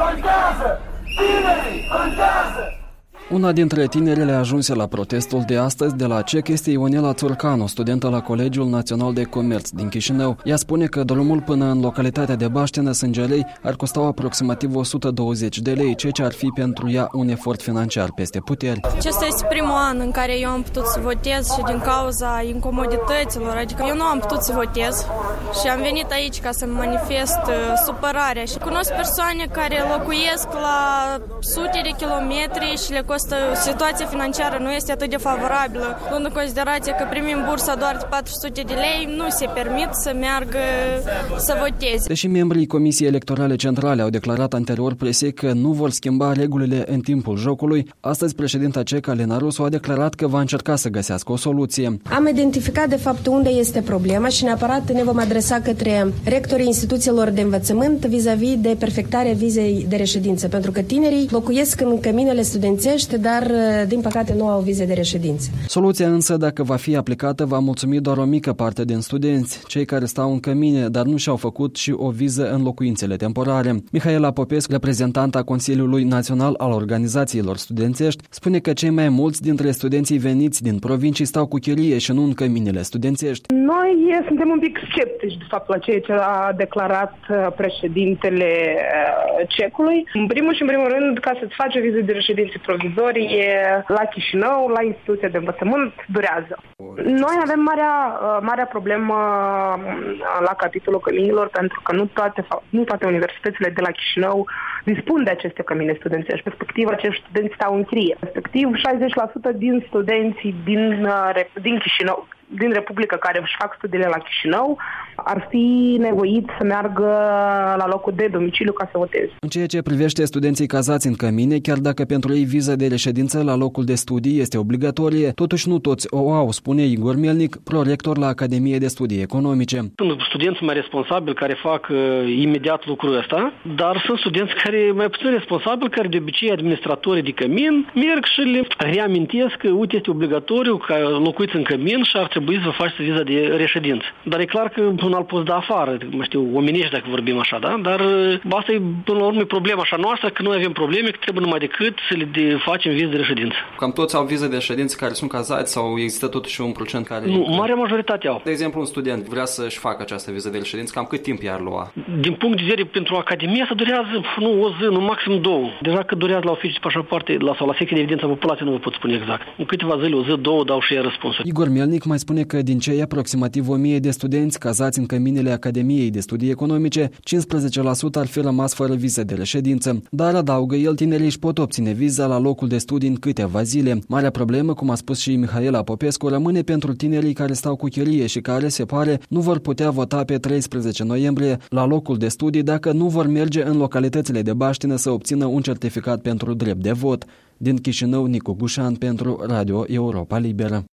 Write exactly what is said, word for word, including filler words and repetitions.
contează! Tinerii contează! Una dintre tinerele ajunse la protestul de astăzi de la C E C este Ionela Țurcanu, studentă la Colegiul Național de Comerț din Chișinău. Ea spune că drumul până în localitatea de Baștină, Sângelei, ar costa aproximativ o sută douăzeci de lei, ceea ce ar fi pentru ea un efort financiar peste puteri. Acesta este primul an în care eu am putut să votez și din cauza incomodităților, adică eu nu am putut să votez și am venit aici ca să-mi manifest supărarea. Și cunosc persoane care locuiesc la sute de kilometri și le situația financiară nu este atât de favorabilă, luând în considerație că primim bursa doar de patru sute de lei, nu se permit să meargă să voteze. Deși membrii Comisiei Electorale Centrale au declarat anterior presei că nu vor schimba regulile în timpul jocului, astăzi președinta C E C, Alina Rusu, a declarat că va încerca să găsească o soluție. Am identificat de fapt unde este problema și neapărat ne vom adresa către rectorii instituțiilor de învățământ vis-a-vis de perfectarea vizei de reședință, pentru că tinerii locuiesc în căminele studențești, dar, din păcate, nu au vize de reședință. Soluția însă, dacă va fi aplicată, va mulțumi doar o mică parte din studenți, cei care stau în cămine, dar nu și-au făcut și o viză în locuințele temporare. Mihaela Popescu, reprezentanta Consiliului Național al Organizațiilor Studențești, spune că cei mai mulți dintre studenții veniți din provincii stau cu chirie și nu în căminele studențești. Noi suntem un pic sceptici, de fapt, la ceea ce a declarat președintele C E C-ului. În primul și în primul rând, ca să-ți faci o viză de reședință provizorie la Chișinău, la instituția de învățământ, durează. Noi avem marea, marea problemă la capitolul căminilor, pentru că nu toate, nu toate universitățile de la Chișinău dispun de aceste cămine studențești. Respectiv, acești studenți stau în chirie. Respectiv, șaizeci la sută din studenții din, din Chișinău, din Republică, care își fac studiile la Chișinău, ar fi nevoit să meargă la locul de domiciliu ca să voteze. În ceea ce privește studenții cazați în cămine, chiar dacă pentru ei viza de reședință la locul de studii este obligatorie, totuși nu toți o au, spune Igor Melnic, prorector la Academie de Studii Economice. Sunt studenți mai responsabili care fac uh, imediat lucrul ăsta, dar sunt studenți care mai puțin responsabili, care de obicei administratorii de cămin merg și le reamintesc că, uite, este obligatoriu ca locuiți în cămin și ar trebui să vă faceți viza de reședință. Dar e clar că un alt post de afară, mă știu, omenești dacă vorbim așa, da? Dar asta e până la urmă problema așa noastră, că noi avem probleme, că trebuie numai decât să le de facem vize de reședință. Cam toți au vize de reședință care sunt cazați sau există totuși un procent care... Nu, marea majoritate au. De exemplu, un student vrea să-și facă această viză de reședință, cam cât timp i-ar lua? Din punct de vedere pentru Academia, să durează, nu, o zi, nu, maxim două. Deja că durează la oficiul de pașapoarte la, sau la secție de evidență a populației, nu vă pot spune exact. În câteva zile, o zi, două, dau și ea răspunsuri. Igor Melnic mai spune că din cei aproximativ o mie de studenți cazați în căminele Academiei de Studii Economice, cincisprezece la sută ar fi rămas fără viză de reședință. Dar, adaugă el, tinerii își pot obține viza la locul de studii în câteva zile. Marea problemă, cum a spus și Mihaela Popescu, rămâne pentru tinerii care stau cu chirie și care, se pare, nu vor putea vota pe treisprezece noiembrie la locul de studii dacă nu vor merge în localitățile de Baștină să obțină un certificat pentru drept de vot. Din Chișinău, Nicu Gușan pentru Radio Europa Liberă.